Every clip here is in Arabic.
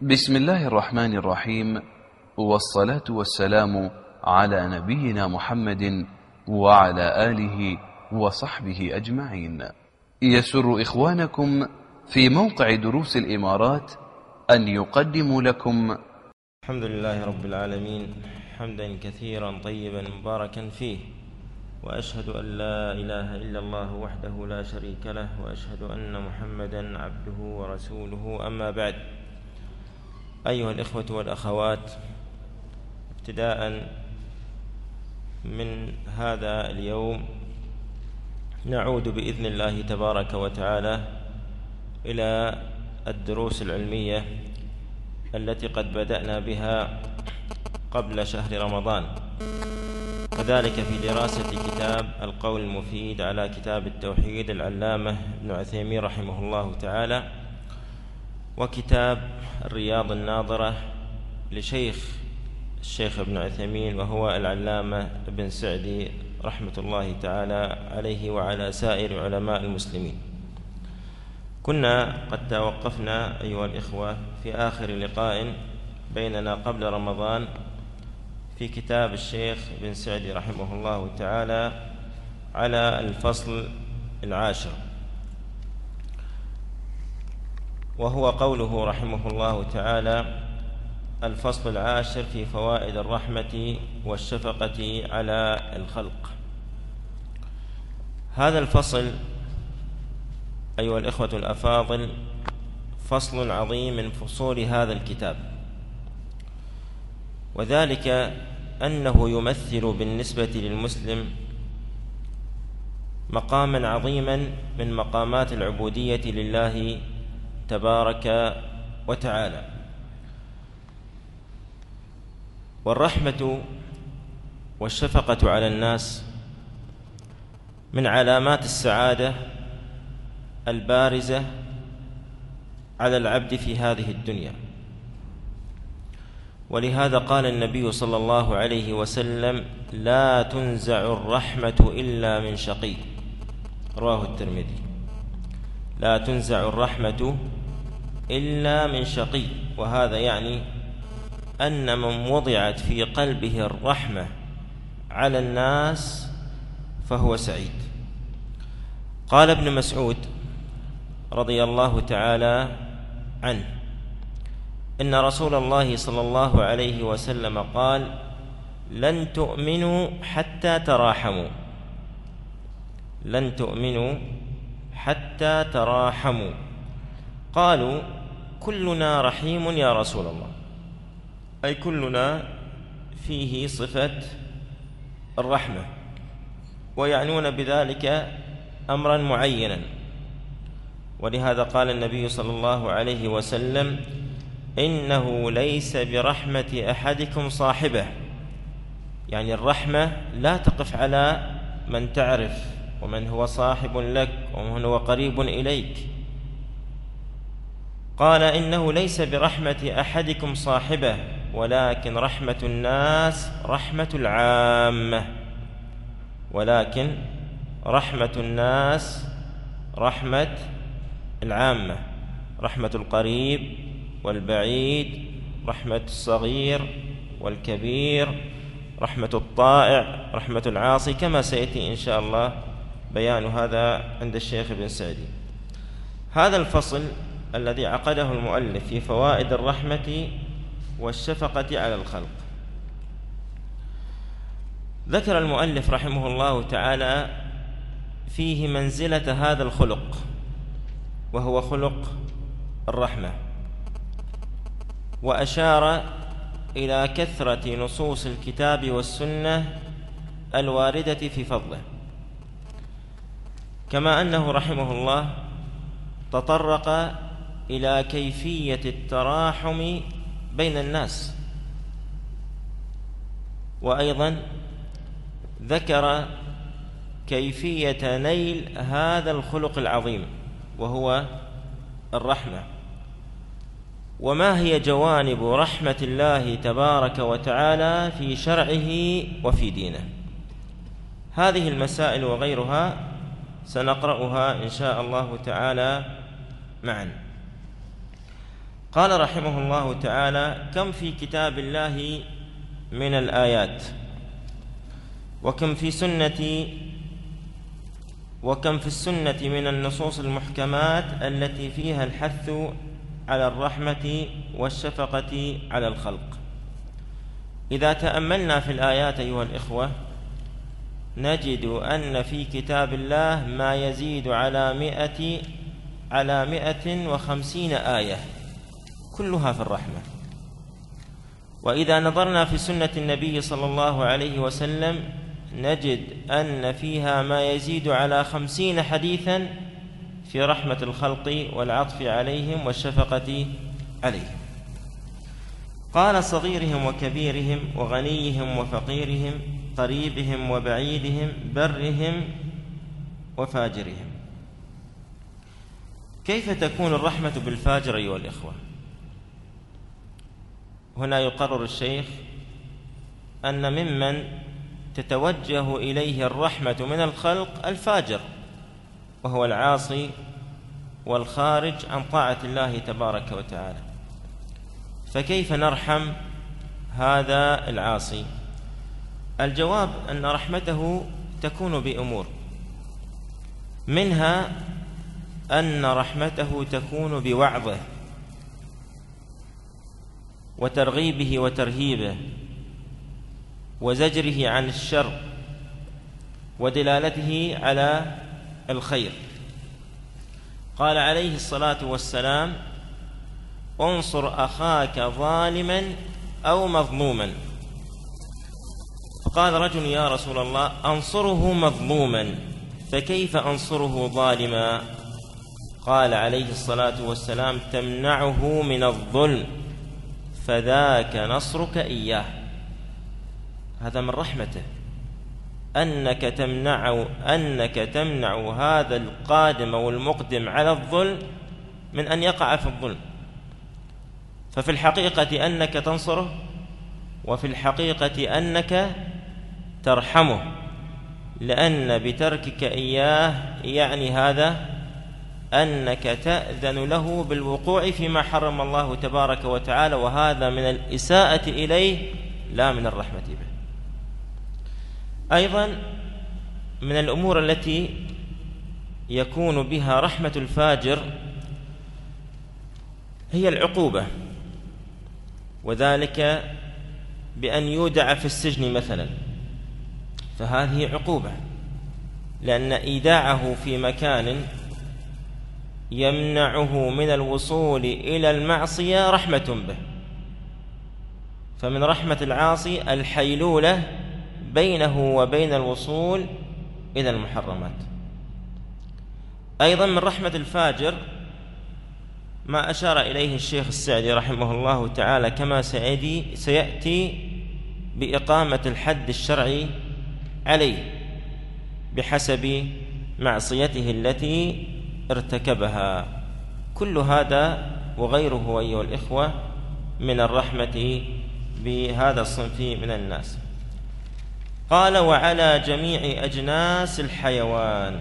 بسم الله الرحمن الرحيم، والصلاة والسلام على نبينا محمد وعلى آله وصحبه أجمعين. يسر إخوانكم في موقع دروس الإمارات أن يقدموا لكم الحمد لله رب العالمين، حمدا كثيرا طيبا مباركا فيه، وأشهد أن لا إله إلا الله وحده لا شريك له، وأشهد أن محمدا عبده ورسوله. أما بعد، أيها الإخوة والأخوات، ابتداء من هذا اليوم نعود بإذن الله تبارك وتعالى إلى الدروس العلمية التي قد بدأنا بها قبل شهر رمضان، وذلك في دراسة كتاب القول المفيد على كتاب التوحيد العلامة ابن عثيمين رحمه الله تعالى، وكتاب الرياض الناظرة الشيخ ابن عثيمين، وهو العلامة ابن سعدي رحمة الله تعالى عليه وعلى سائر علماء المسلمين. كنا قد توقفنا أيها الإخوة في آخر لقاء بيننا قبل رمضان في كتاب الشيخ ابن سعدي رحمه الله تعالى على الفصل 10، وهو قوله رحمه الله تعالى: الفصل 10 في فوائد الرحمة والشفقة على الخلق. هذا الفصل أيها الإخوة الأفاضل فصل عظيم من فصول هذا الكتاب، وذلك أنه يمثل بالنسبة للمسلم مقاما عظيما من مقامات العبودية لله تبارك وتعالى. والرحمة والشفقة على الناس من علامات السعادة البارزة على العبد في هذه الدنيا، ولهذا قال النبي صلى الله عليه وسلم: لا تنزع الرحمة إلا من شقي، رواه الترمذي. لا تنزع الرحمة إلا من شقي، وهذا يعني أن من وضعت في قلبه الرحمة على الناس فهو سعيد. قال ابن مسعود رضي الله تعالى عنه: إن رسول الله صلى الله عليه وسلم قال: لن تؤمنوا حتى تراحموا، لن تؤمنوا حتى تراحموا. قالوا: كلنا رحيم يا رسول الله، أي كلنا فيه صفة الرحمة، ويعنون بذلك أمرا معينا. ولهذا قال النبي صلى الله عليه وسلم: إنه ليس برحمة أحدكم صاحبه، يعني الرحمة لا تقف على من تعرف ومن هو صاحب لك ومن هو قريب إليك. قال: إنه ليس برحمة أحدكم صاحبه، ولكن رحمة الناس رحمة العامة، ولكن رحمة الناس رحمة العامة، رحمة القريب والبعيد، رحمة الصغير والكبير، رحمة الطائع، رحمة العاصي، كما سيأتي إن شاء الله بيان هذا عند الشيخ ابن سعدي. هذا الفصل الذي عقده المؤلف في فوائد الرحمة والشفقة على الخلق، ذكر المؤلف رحمه الله تعالى فيه منزلة هذا الخلق، وهو خلق الرحمة، وأشار إلى كثرة نصوص الكتاب والسنة الواردة في فضله، كما أنه رحمه الله تطرق إلى كيفية التراحم بين الناس، وأيضا ذكر كيفية نيل هذا الخلق العظيم وهو الرحمة، وما هي جوانب رحمة الله تبارك وتعالى في شرعه وفي دينه. هذه المسائل وغيرها سنقرأها إن شاء الله تعالى معا. قال رحمه الله تعالى: كم في كتاب الله من الآيات، وكم في السنة من النصوص المحكمات التي فيها الحث على الرحمة والشفقة على الخلق. إذا تأملنا في الآيات أيها الإخوة نجد أن في كتاب الله ما يزيد على 150 آية كلها في الرحمة. وإذا نظرنا في سنة النبي صلى الله عليه وسلم نجد أن فيها ما يزيد على 50 حديثا في رحمة الخلق والعطف عليهم والشفقة عليهم. قال: صغيرهم وكبيرهم، وغنيهم وفقيرهم، قريبهم وبعيدهم، برهم وفاجرهم. كيف تكون الرحمة بالفاجر أيها الإخوة؟ هنا يقرر الشيخ أن ممن تتوجه إليه الرحمة من الخلق الفاجر، وهو العاصي والخارج عن طاعة الله تبارك وتعالى. فكيف نرحم هذا العاصي؟ الجواب أن رحمته تكون بأمور، منها أن رحمته تكون بوعظه وترغيبه وترهيبه وزجره عن الشر ودلالته على الخير. قال عليه الصلاة والسلام: انصر أخاك ظالما أو مظلوما. فقال رجل: يا رسول الله، أنصره مظلوما، فكيف أنصره ظالما؟ قال عليه الصلاة والسلام: تمنعه من الظلم، فذاك نصرك إياه. هذا من رحمته، أنك تمنع هذا القادم والمقدم على الظلم من أن يقع في الظلم. ففي الحقيقة أنك تنصره، وفي الحقيقة أنك ترحمه، لأن بتركك إياه يعني هذا أنك تأذن له بالوقوع فيما حرم الله تبارك وتعالى، وهذا من الإساءة إليه لا من الرحمة به. أيضا من الأمور التي يكون بها رحمة الفاجر هي العقوبة، وذلك بأن يودع في السجن مثلا، فهذه عقوبة، لأن إيداعه في مكان يمنعه من الوصول إلى المعصية رحمة به. فمن رحمة العاصي الحيلولة بينه وبين الوصول إلى المحرمات. أيضا من رحمة الفاجر ما أشار إليه الشيخ السعدي رحمه الله تعالى كما سيأتي بإقامة الحد الشرعي عليه بحسب معصيته التي ارتكبها. كل هذا وغيره أيها الإخوة من الرحمة بهذا الصنف من الناس. قال: وعلى جميع أجناس الحيوان.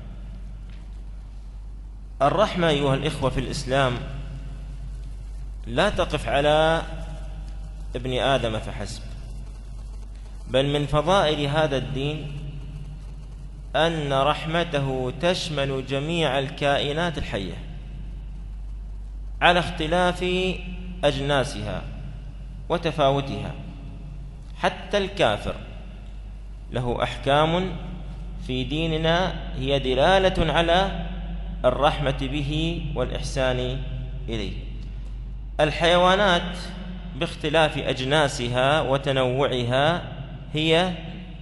الرحمة أيها الإخوة في الإسلام لا تقف على ابن آدم فحسب، بل من فضائل هذا الدين أن رحمته تشمل جميع الكائنات الحية على اختلاف أجناسها وتفاوتها. حتى الكافر له أحكام في ديننا هي دلالة على الرحمة به والإحسان إليه. الحيوانات باختلاف أجناسها وتنوعها هي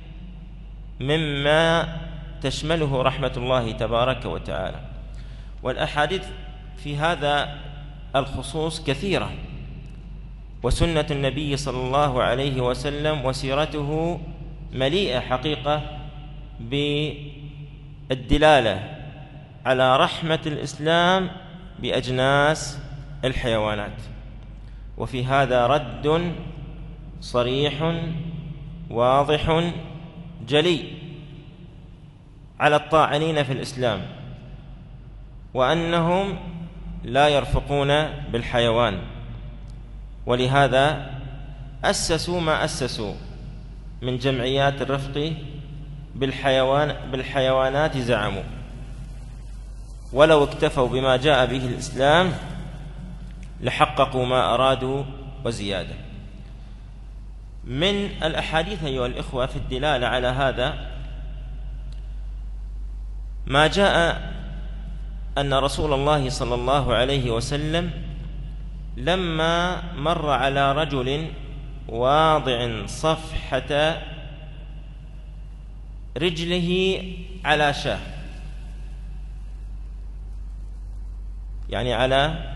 مما تشمله رحمة الله تبارك وتعالى، والأحاديث في هذا الخصوص كثيرة، وسنة النبي صلى الله عليه وسلم وسيرته مليئة حقيقة بالدلالة على رحمة الإسلام بأجناس الحيوانات. وفي هذا رد صريح واضح جلي على الطاعنين في الإسلام، وأنهم لا يرفقون بالحيوان، ولهذا أسسوا ما أسسوا من جمعيات الرفق بالحيوانات زعموا، ولو اكتفوا بما جاء به الإسلام لحققوا ما أرادوا وزيادة. من الأحاديث أيها الإخوة في الدلالة على هذا ما جاء أن رسول الله صلى الله عليه وسلم لما مر على رجل واضع صفحة رجله على شاة، يعني على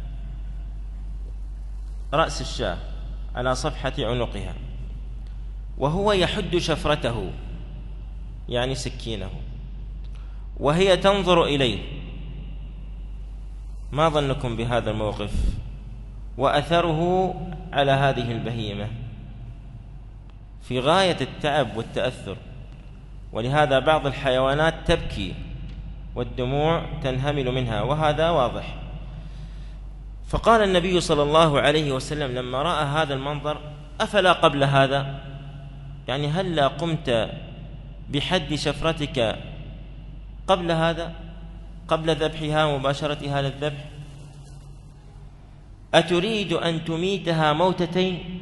رأس الشاة على صفحة عنقها، وهو يحد شفرته يعني سكينه، وهي تنظر إليه. ما ظنكم بهذا الموقف وأثره على هذه البهيمة؟ في غاية التعب والتأثر، ولهذا بعض الحيوانات تبكي والدموع تنهمل منها، وهذا واضح. فقال النبي صلى الله عليه وسلم لما رأى هذا المنظر: أفلا قبل هذا، يعني هلا قمت بحد شفرتك قبل هذا، قبل ذبحها مباشرتها للذبح؟ أتريد أن تميتها موتتين؟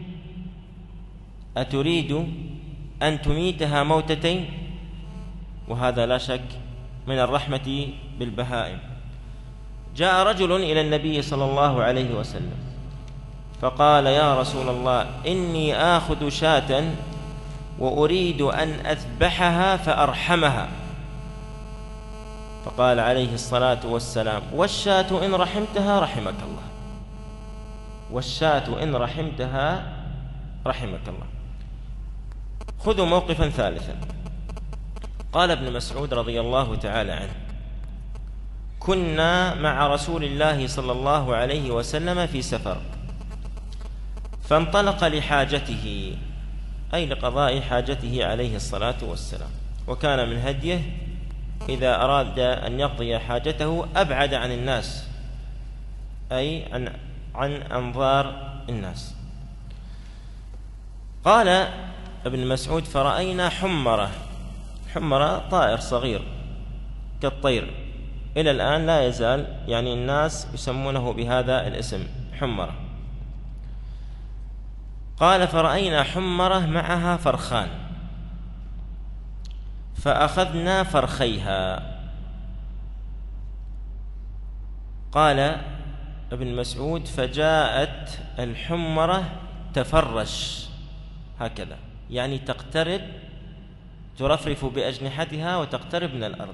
أتريد أن تميتها موتتين؟ وهذا لا شك من الرحمة بالبهائم. جاء رجل إلى النبي صلى الله عليه وسلم فقال: يا رسول الله، إني آخذ شاة وأريد أن أذبحها فأرحمها. فقال عليه الصلاة والسلام: والشاة إن رحمتها رحمك الله، والشاة إن رحمتها رحمك الله. خذوا موقفا ثالثا. قال ابن مسعود رضي الله تعالى عنه: كنا مع رسول الله صلى الله عليه وسلم في سفر، فانطلق لحاجته، أي لقضاء حاجته عليه الصلاة والسلام، وكان من هديه إذا أراد أن يقضي حاجته أبعد عن الناس، أي عن أنظار الناس. قال ابن مسعود: فرأينا حمرة طائر صغير كالطير، إلى الآن لا يزال يعني الناس يسمونه بهذا الاسم حمرة. قال: فرأينا حمرة معها فرخان فأخذنا فرخيها. قال ابن مسعود: فجاءت الحمرة تفرش هكذا، يعني تقترب، ترفرف بأجنحتها وتقترب من الأرض.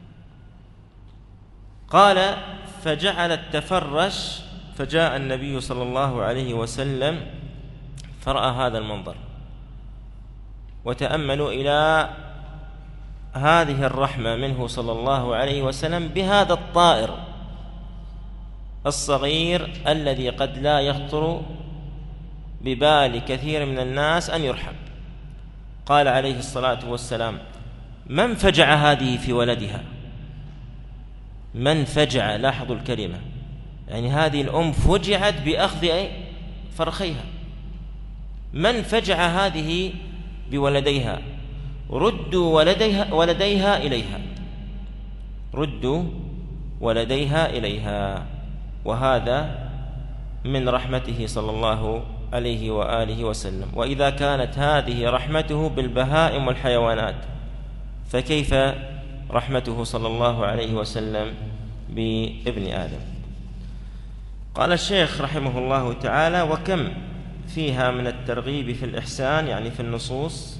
قال: فجعلت تفرش، فجاء النبي صلى الله عليه وسلم فرأى هذا المنظر، وتأملوا إلى هذه الرحمة منه صلى الله عليه وسلم بهذا الطائر الصغير الذي قد لا يخطر ببال كثير من الناس أن يرحم. قال عليه الصلاة والسلام: من فجع هذه في ولدها؟ من فجع، لاحظوا الكلمة، يعني هذه الأم فجعت بأخذ فرخيها. من فجع هذه بولديها؟ ردوا ولديها إليها، ردوا ولديها إليها. وهذا من رحمته صلى الله عليه وآله وسلم. وإذا كانت هذه رحمته بالبهائم والحيوانات، فكيف رحمته صلى الله عليه وسلم بابن آدم؟ قال الشيخ رحمه الله تعالى: وكم فيها من الترغيب في الإحسان، يعني في النصوص،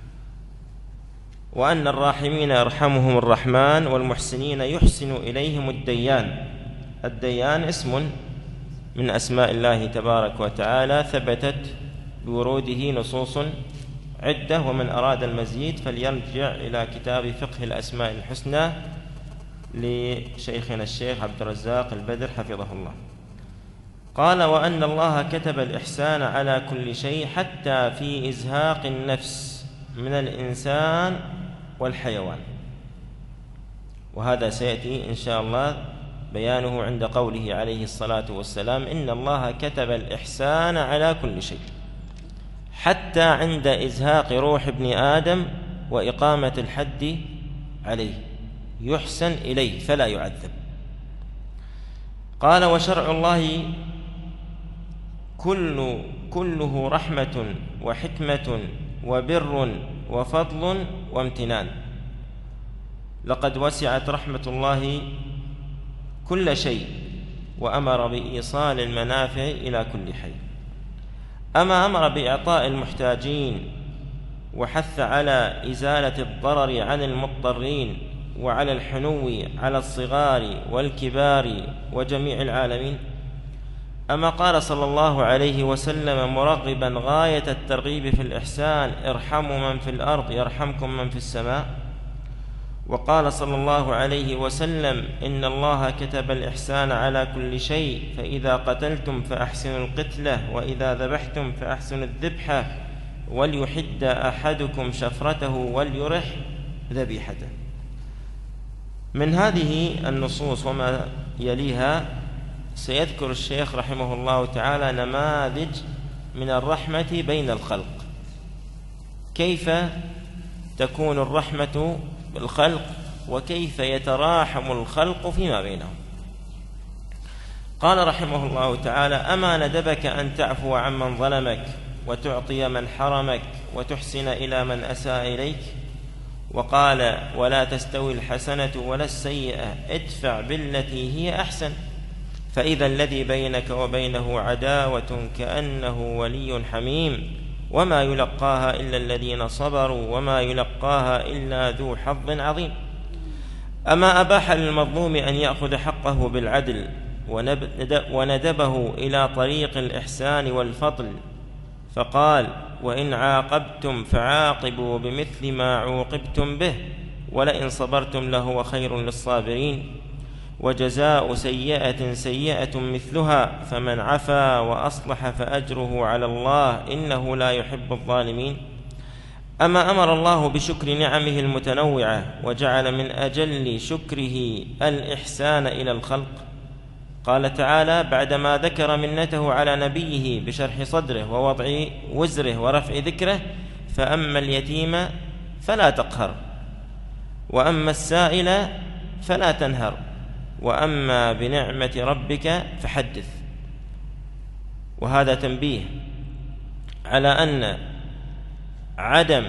وأن الراحمين يرحمهم الرحمن والمحسنين يحسن إليهم الديان. الديان اسم من أسماء الله تبارك وتعالى، ثبتت بوروده نصوص عدة، ومن أراد المزيد فليرجع إلى كتاب فقه الأسماء الحسنى لشيخنا الشيخ عبد الرزاق البدر حفظه الله. قال: وأن الله كتب الإحسان على كل شيء حتى في إزهاق النفس من الإنسان والحيوان. وهذا سيأتي إن شاء الله بيانه عند قوله عليه الصلاة والسلام: إن الله كتب الإحسان على كل شيء، حتى عند إزهاق روح ابن آدم وإقامة الحد عليه، يحسن إليه فلا يعذب. قال: وشرع الله كله رحمة وحكمة وبر وفضل وامتنان، لقد وسعت رحمة الله كل شيء، وأمر بإيصال المنافع إلى كل حي. أما أمر بإعطاء المحتاجين، وحث على إزالة الضرر عن المضطرين، وعلى الحنو على الصغار والكبار وجميع العالمين. أما قال صلى الله عليه وسلم مرغبا غاية الترغيب في الإحسان: ارحموا من في الأرض يرحمكم من في السماء. وقال صلى الله عليه وسلم: إن الله كتب الإحسان على كل شيء، فإذا قتلتم فأحسنوا القتلة، وإذا ذبحتم فأحسنوا الذبحة، وليحد أحدكم شفرته وليرح ذبيحته. من هذه النصوص وما يليها سيذكر الشيخ رحمه الله تعالى نماذج من الرحمة بين الخلق، كيف تكون الرحمة بالخلق، وكيف يتراحم الخلق فيما بينهم. قال رحمه الله تعالى: أما ندبك أن تعفو عمن ظلمك، وتعطي من حرمك، وتحسن إلى من أساء إليك؟ وقال: ولا تستوي الحسنة ولا السيئة، ادفع بالتي هي أحسن، فإذا الذي بينك وبينه عداوة كأنه ولي حميم، وما يلقاها إلا الذين صبروا، وما يلقاها إلا ذو حظ عظيم. أما أباح للمظلوم أن يأخذ حقه بالعدل، وندبه إلى طريق الإحسان والفضل، فقال: وإن عاقبتم فعاقبوا بمثل ما عوقبتم به، ولئن صبرتم لهو خير للصابرين، وجزاء سيئة سيئة مثلها، فمن عفا وأصلح فأجره على الله، إنه لا يحب الظالمين. أما أمر الله بشكر نعمه المتنوعة، وجعل من أجل شكره الإحسان إلى الخلق. قال تعالى بعدما ذكر منته على نبيه بشرح صدره ووضع وزره ورفع ذكره: فأما اليتيم فلا تقهر، وأما السائل فلا تنهر، وأما بنعمة ربك فحدث. وهذا تنبيه على أن عدم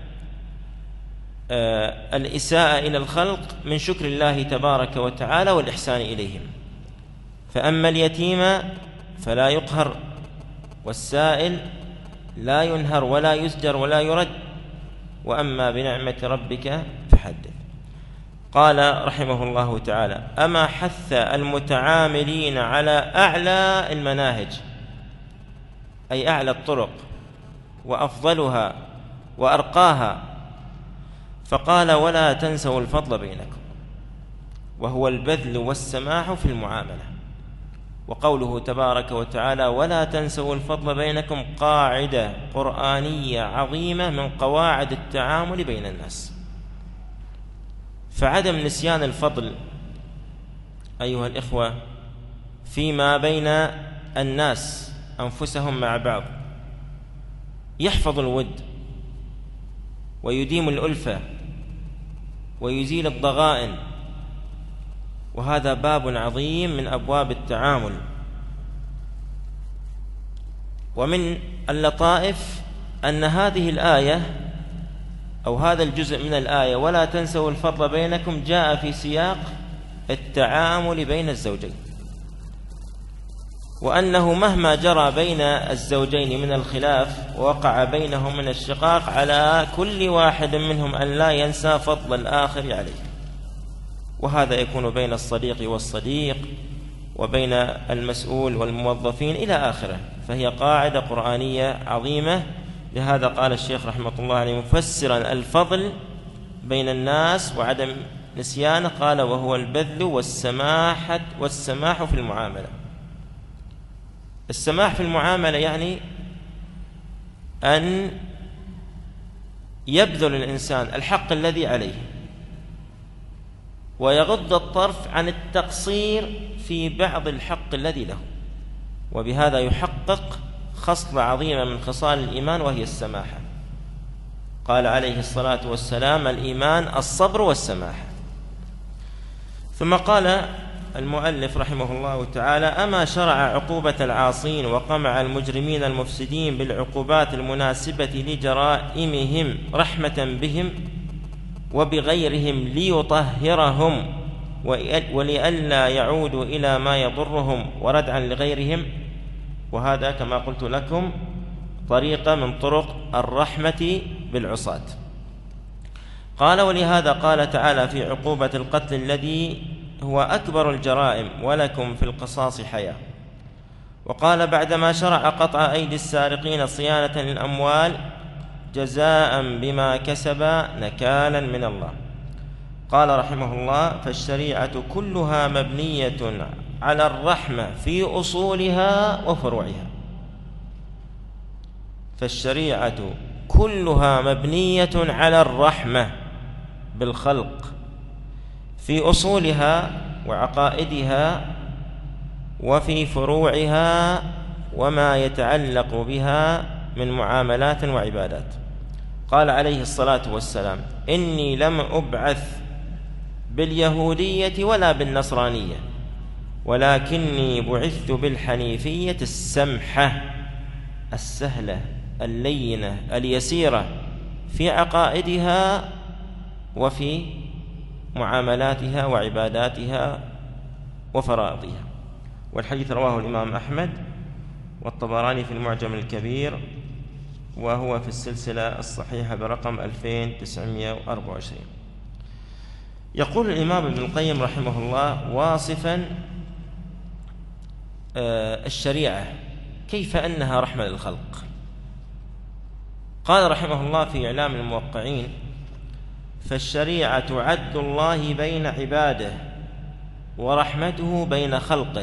الإساءة إلى الخلق من شكر الله تبارك وتعالى والإحسان إليهم. فأما اليتيم فلا يقهر، والسائل لا ينهر ولا يزجر ولا يرد، وأما بنعمة ربك فحدث. قال رحمه الله تعالى: أما حث المتعاملين على أعلى المناهج، أي أعلى الطرق وأفضلها وأرقاها، فقال: ولا تنسوا الفضل بينكم، وهو البذل والسماح في المعاملة. وقوله تبارك وتعالى: ولا تنسوا الفضل بينكم، قاعدة قرآنية عظيمة من قواعد التعامل بين الناس. فعدم نسيان الفضل أيها الإخوة فيما بين الناس أنفسهم مع بعض يحفظ الود، ويديم الألفة، ويزيل الضغائن، وهذا باب عظيم من أبواب التعامل. ومن اللطائف أن هذه الآية أو هذا الجزء من الآية: ولا تنسوا الفضل بينكم، جاء في سياق التعامل بين الزوجين، وأنه مهما جرى بين الزوجين من الخلاف ووقع بينهم من الشقاق، على كل واحد منهم أن لا ينسى فضل الآخر عليه. وهذا يكون بين الصديق والصديق، وبين المسؤول والموظفين إلى آخره. فهي قاعدة قرآنية عظيمة. لهذا قال الشيخ رحمة الله عليه مفسرا الفضل بين الناس وعدم نسيانه، قال: وهو البذل والسماح في المعاملة. السماح في المعاملة يعني أن يبذل الإنسان الحق الذي عليه، ويغض الطرف عن التقصير في بعض الحق الذي له، وبهذا يحقق خصلة عظيمة من خصال الإيمان وهي السماحة. قال عليه الصلاة والسلام: الإيمان الصبر والسماحة. ثم قال المؤلف رحمه الله تعالى: أما شرع عقوبة العاصين وقمع المجرمين المفسدين بالعقوبات المناسبة لجرائمهم رحمة بهم وبغيرهم ليطهرهم ولئلا يعودوا إلى ما يضرهم وردعا لغيرهم. وهذا كما قلت لكم طريقة من طرق الرحمة بالعصاة. قال: ولهذا قال تعالى في عقوبة القتل الذي هو أكبر الجرائم: ولكم في القصاص حياة. وقال بعدما شرع قطع أيدي السارقين صيانة للأموال جزاء بما كسبا نكالا من الله. قال رحمه الله: فالشريعة كلها مبنية على الرحمة في أصولها وفروعها. فالشريعة كلها مبنية على الرحمة بالخلق في أصولها وعقائدها وفي فروعها وما يتعلق بها من معاملات وعبادات. قال عليه الصلاة والسلام: إني لم أبعث باليهودية ولا بالنصرانية، ولكني بعثت بالحنيفية السمحة السهلة اللينة اليسيرة في عقائدها وفي معاملاتها وعباداتها وفرائضها. والحديث رواه الإمام أحمد والطبراني في المعجم الكبير، وهو في السلسلة الصحيحة برقم 2924. يقول الإمام ابن القيم رحمه الله واصفا الشريعة كيف أنها رحمة للخلق. قال رحمه الله في إعلام الموقعين: فالشريعة عدل الله بين عباده ورحمته بين خلقه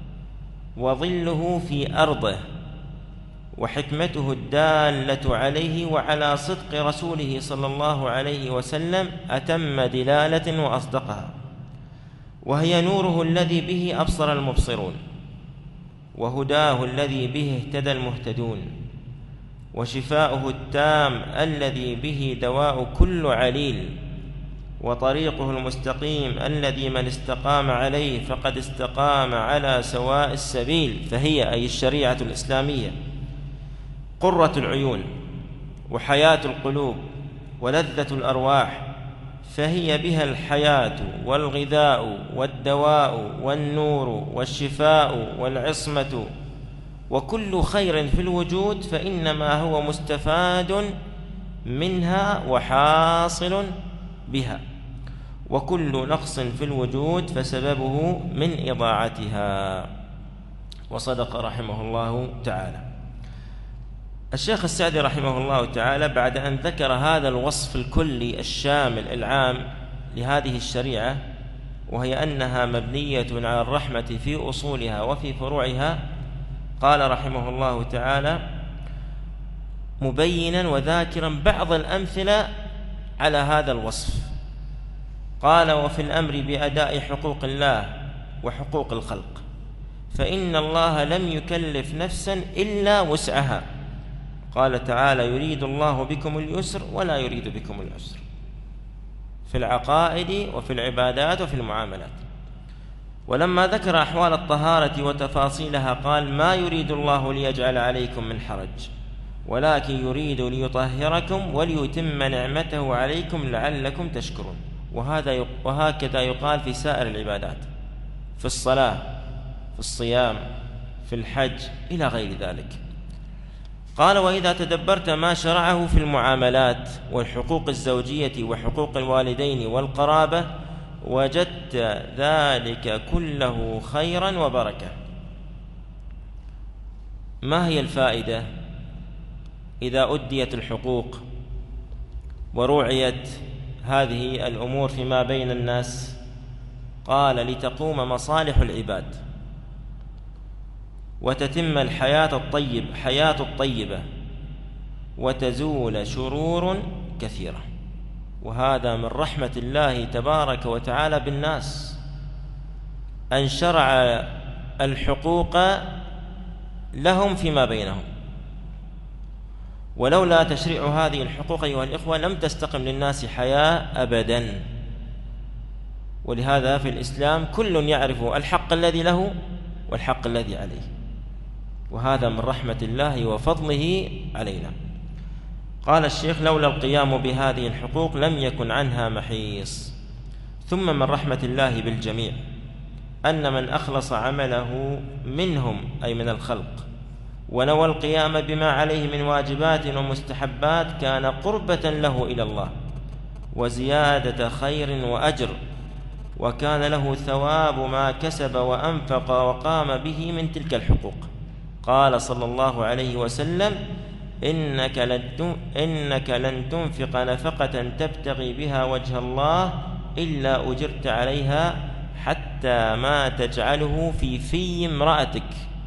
وظله في أرضه وحكمته الدالة عليه وعلى صدق رسوله صلى الله عليه وسلم أتم دلالة وأصدقها، وهي نوره الذي به أبصر المبصرون، وهداه الذي به اهتدى المهتدون، وشفاؤه التام الذي به دواء كل عليل، وطريقه المستقيم الذي من استقام عليه فقد استقام على سواء السبيل. فهي أي الشريعة الإسلامية قرة العيون وحياة القلوب ولذة الأرواح، فهي بها الحياة والغذاء والدواء والنور والشفاء والعصمة، وكل خير في الوجود فإنما هو مستفاد منها وحاصل بها، وكل نقص في الوجود فسببه من إضاعتها. وصدق رحمه الله تعالى. الشيخ السعدي رحمه الله تعالى بعد أن ذكر هذا الوصف الكلي الشامل العام لهذه الشريعة، وهي أنها مبنية على الرحمة في أصولها وفي فروعها، قال رحمه الله تعالى مبينا وذاكرا بعض الأمثلة على هذا الوصف. قال: وفي الأمر بأداء حقوق الله وحقوق الخلق، فإن الله لم يكلف نفسا إلا وسعها. قال تعالى: يريد الله بكم اليسر ولا يريد بكم العسر، في العقائد وفي العبادات وفي المعاملات. ولما ذكر أحوال الطهارة وتفاصيلها قال: ما يريد الله ليجعل عليكم من حرج، ولكن يريد ليطهركم وليتم نعمته عليكم لعلكم تشكرون. وهكذا يقال في سائر العبادات، في الصلاة، في الصيام، في الحج، إلى غير ذلك. قال: وإذا تدبرت ما شرعه في المعاملات والحقوق الزوجية وحقوق الوالدين والقرابة وجدت ذلك كله خيرا وبركة. ما هي الفائدة إذا أديت الحقوق ورعيت هذه الأمور فيما بين الناس؟ قال: لتقوم مصالح العباد وتتم حياة الطيبة وتزول شرور كثيرة. وهذا من رحمة الله تبارك وتعالى بالناس، أن شرع الحقوق لهم فيما بينهم، ولولا تشريع هذه الحقوق أيها الإخوة لم تستقم للناس حياة أبدا. ولهذا في الإسلام كل يعرف الحق الذي له والحق الذي عليه، وهذا من رحمة الله وفضله علينا. قال الشيخ: لولا القيام بهذه الحقوق لم يكن عنها محيص. ثم من رحمة الله بالجميع أن من أخلص عمله منهم أي من الخلق ونوى القيام بما عليه من واجبات ومستحبات كان قربة له إلى الله وزيادة خير وأجر، وكان له ثواب ما كسب وأنفق وقام به من تلك الحقوق. قال صلى الله عليه وسلم: إنك لن تنفق نفقة تبتغي بها وجه الله إلا أجرت عليها حتى ما تجعله في في امرأتك،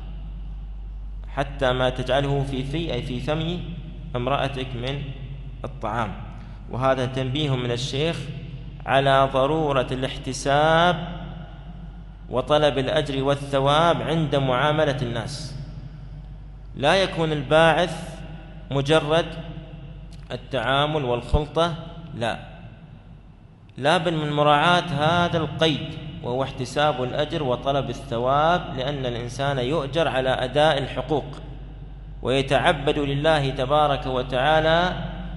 حتى ما تجعله في أي في فم امرأتك من الطعام. وهذا تنبيه من الشيخ على ضرورة الاحتساب وطلب الأجر والثواب عند معاملة الناس. لا يكون الباعث مجرد التعامل والخلطة، لا بل من مراعاة هذا القيد، وهو احتساب الأجر وطلب الثواب، لأن الإنسان يؤجر على أداء الحقوق ويتعبد لله تبارك وتعالى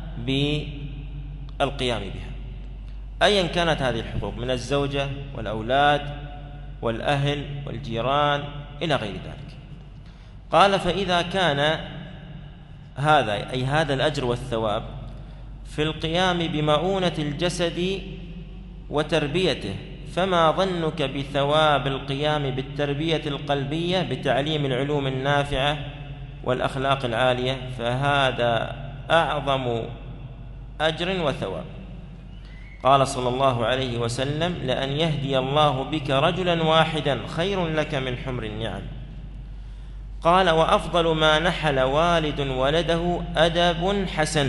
بالقيام بها أيا كانت هذه الحقوق من الزوجة والأولاد والأهل والجيران إلى غير ذلك. قال: فإذا كان هذا أي هذا الأجر والثواب في القيام بمؤونة الجسد وتربيته، فما ظنك بثواب القيام بالتربية القلبية بتعليم العلوم النافعة والأخلاق العالية؟ فهذا أعظم أجر وثواب. قال صلى الله عليه وسلم: لأن يهدي الله بك رجلا واحدا خير لك من حمر النعم. قال: وأفضل ما نحل والد ولده أدب حسن.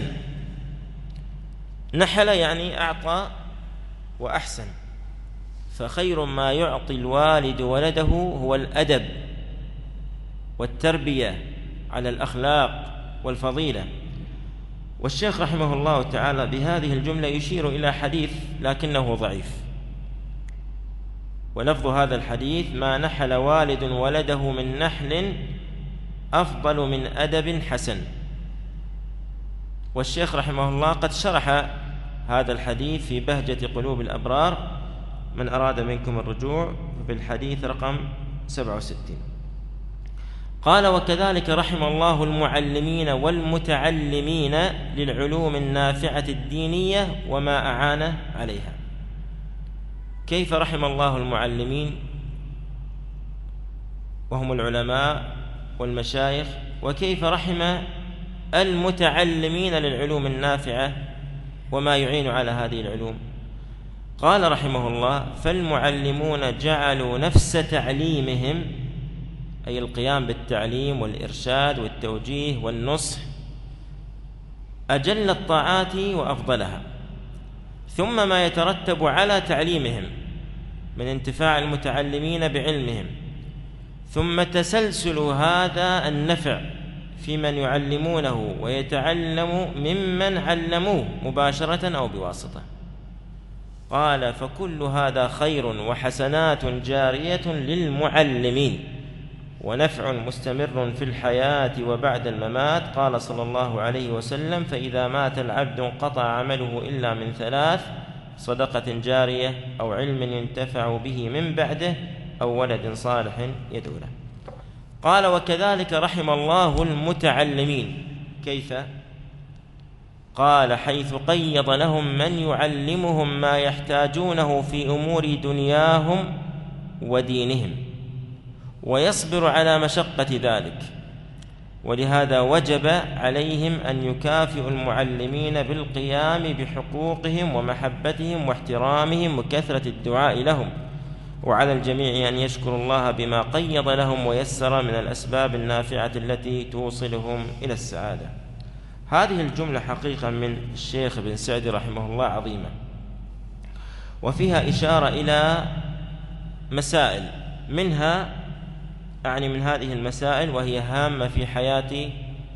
نحل يعني أعطى وأحسن، فخير ما يعطي الوالد ولده هو الأدب والتربية على الأخلاق والفضيلة. والشيخ رحمه الله تعالى بهذه الجملة يشير إلى حديث لكنه ضعيف، ولفظ هذا الحديث: ما نحل والد ولده من نحل أفضل من أدب حسن. والشيخ رحمه الله قد شرح هذا الحديث في بهجة قلوب الأبرار، من أراد منكم الرجوع بالحديث رقم 67. قال: وكذلك رحم الله المعلمين والمتعلمين للعلوم النافعة الدينية وما أعان عليها. كيف رحم الله المعلمين وهم العلماء والمشايخ، وكيف رحم المتعلمين للعلوم النافعة وما يعين على هذه العلوم؟ قال رحمه الله: فالمعلمون جعلوا نفس تعليمهم أي القيام بالتعليم والإرشاد والتوجيه والنصح أجل الطاعات وأفضلها، ثم ما يترتب على تعليمهم من انتفاع المتعلمين بعلمهم، ثم تسلسل هذا النفع في من يعلمونه ويتعلم ممن علموه مباشرة أو بواسطة. قال: فكل هذا خير وحسنات جارية للمعلمين ونفع مستمر في الحياة وبعد الممات. قال صلى الله عليه وسلم: فإذا مات العبد انقطع عمله إلا من ثلاث: صدقة جارية أو علم ينتفع به من بعده أو ولد صالح يدعو له. قال: وكذلك رحم الله المتعلمين. كيف؟ قال: حيث قيض لهم من يعلمهم ما يحتاجونه في أمور دنياهم ودينهم ويصبر على مشقة ذلك، ولهذا وجب عليهم أن يكافئوا المعلمين بالقيام بحقوقهم ومحبتهم واحترامهم وكثرة الدعاء لهم، وعلى الجميع أن يشكروا الله بما قيض لهم ويسر من الأسباب النافعة التي توصلهم إلى السعادة. هذه الجملة حقيقة من الشيخ بن سعدي رحمه الله عظيمة، وفيها إشارة إلى مسائل، منها أعني من هذه المسائل وهي هامة في حياة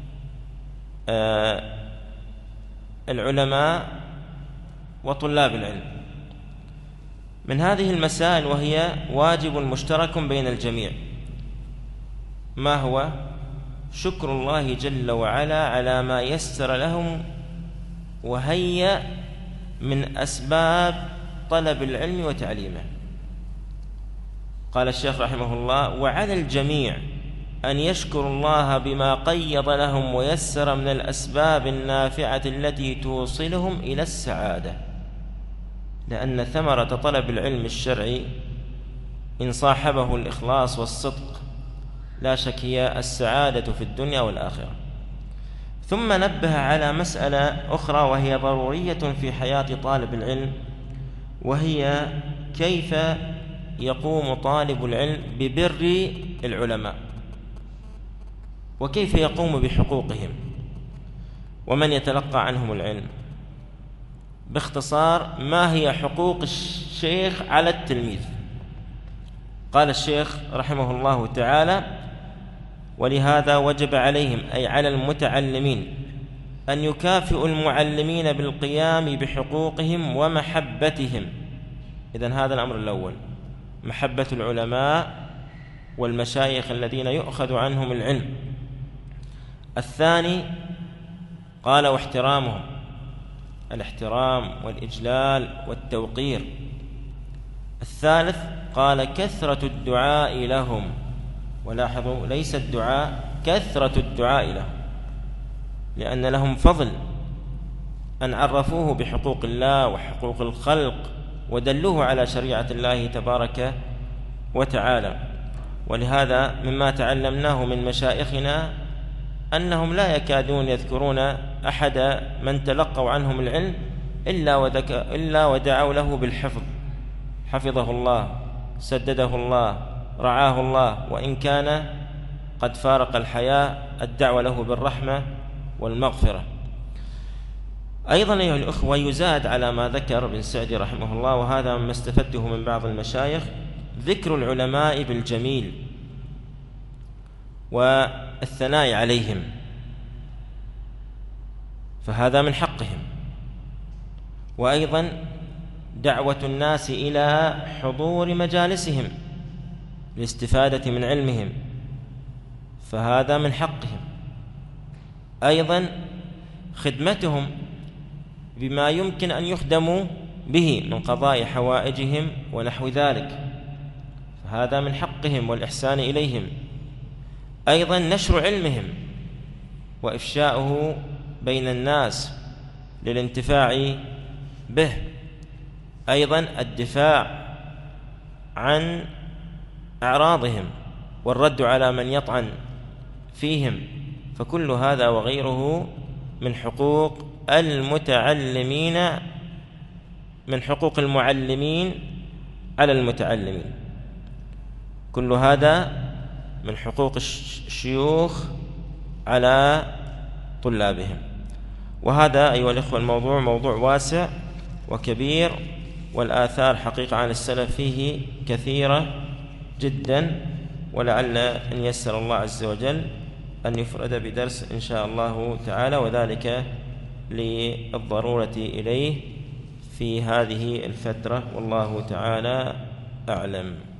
العلماء وطلاب العلم. من هذه المسائل وهي واجب مشترك بين الجميع، ما هو؟ شكر الله جل وعلا على ما يسر لهم وهيأ من أسباب طلب العلم وتعليمه. قال الشيخ رحمه الله: وعلى الجميع أن يشكروا الله بما قيض لهم ويسر من الأسباب النافعة التي توصلهم إلى السعادة، لأن ثمرة طلب العلم الشرعي إن صاحبه الإخلاص والصدق لا شك هي السعادة في الدنيا والآخرة. ثم نبه على مسألة أخرى وهي ضرورية في حياة طالب العلم، وهي كيف يقوم طالب العلم ببر العلماء، وكيف يقوم بحقوقهم، ومن يتلقى عنهم العلم. باختصار، ما هي حقوق الشيخ على التلميذ؟ قال الشيخ رحمه الله تعالى: ولهذا وجب عليهم، أي على المتعلمين، أن يكافئوا المعلمين بالقيام بحقوقهم ومحبتهم. إذن هذا الأمر الأول، محبة العلماء والمشايخ الذين يؤخذ عنهم العلم. الثاني قال: واحترامهم، الاحترام والإجلال والتوقير. الثالث قال: كثرة الدعاء لهم، ولاحظوا ليس الدعاء، كثرة الدعاء لهم، لأن لهم فضل أن عرفوه بحقوق الله وحقوق الخلق ودلوه على شريعة الله تبارك وتعالى. ولهذا مما تعلمناه من مشايخنا أنهم لا يكادون يذكرون أحد من تلقوا عنهم العلم إلا ودعوا له بالحفظ، حفظه الله، سدده الله، رعاه الله، وإن كان قد فارق الحياة الدعوة له بالرحمة والمغفرة. أيضا أيها الأخوة، يزاد على ما ذكر ابن سعدي رحمه الله، وهذا مما استفدته من بعض المشايخ، ذكر العلماء بالجميل والثناء عليهم، فهذا من حقهم. وأيضا دعوة الناس إلى حضور مجالسهم للاستفادة من علمهم، فهذا من حقهم. أيضا خدمتهم بما يمكن أن يخدموا به من قضاء حوائجهم ونحو ذلك، فهذا من حقهم والإحسان إليهم. أيضا نشر علمهم وإفشاؤه بين الناس للانتفاع به. أيضا الدفاع عن أعراضهم والرد على من يطعن فيهم، فكل هذا وغيره من حقوق المتعلمين، من حقوق المعلمين على المتعلمين. كل هذا من حقوق الشيوخ على طلابهم. وهذا أيها الإخوة الموضوع موضوع واسع وكبير، والآثار حقيقة عن السلف فيه كثيرة جدا، ولعل أن يسر الله عز وجل أن يفرد بدرس إن شاء الله تعالى، وذلك للضرورة إليه في هذه الفترة، والله تعالى أعلم.